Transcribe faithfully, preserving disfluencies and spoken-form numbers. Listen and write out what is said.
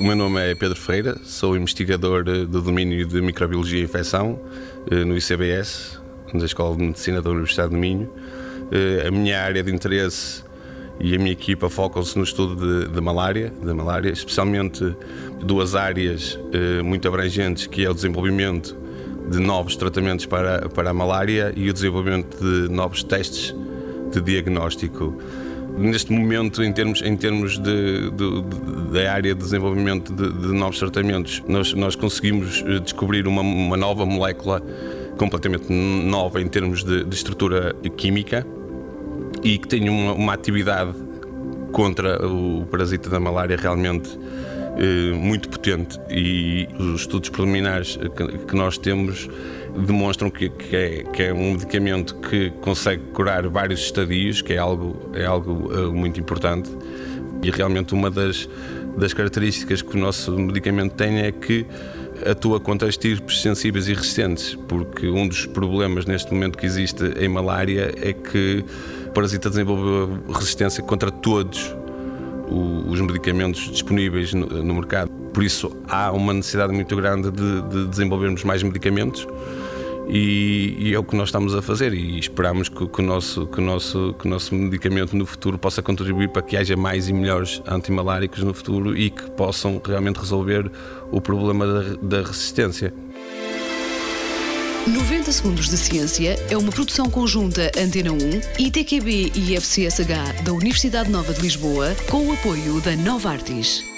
meu nome é Pedro Ferreira, sou investigador do domínio de Microbiologia e Infecção no I C B S, na Escola de Medicina da Universidade do Minho. A minha área de interesse e a minha equipa focam-se no estudo de, de malária, de malária, especialmente duas áreas muito abrangentes, que é o desenvolvimento de novos tratamentos para, para a malária e o desenvolvimento de novos testes de diagnóstico. Neste momento, em termos, em termos de, de, de, da área de desenvolvimento de, de novos tratamentos, nós, nós conseguimos descobrir uma, uma nova molécula completamente nova em termos de, de estrutura química e que tem uma, uma atividade contra o parasita da malária realmente eh, muito potente, e os estudos preliminares que, que nós temos demonstram que, que, é, que é um medicamento que consegue curar vários estadios, que é algo, é algo uh, muito importante. E realmente uma das, das características que o nosso medicamento tem é que atua contra estirpes sensíveis e resistentes, porque um dos problemas neste momento que existe em malária é que o parasita desenvolveu resistência contra todos os medicamentos disponíveis no, no mercado. Por isso há uma necessidade muito grande de, de desenvolvermos mais medicamentos, e, e é o que nós estamos a fazer, e esperamos que, que, o nosso, que, o nosso, que o nosso medicamento no futuro possa contribuir para que haja mais e melhores antimaláricos no futuro e que possam realmente resolver o problema da, da resistência. noventa Segundos de Ciência é uma produção conjunta Antena um, I T Q B e I F C S H da Universidade Nova de Lisboa, com o apoio da Novartis.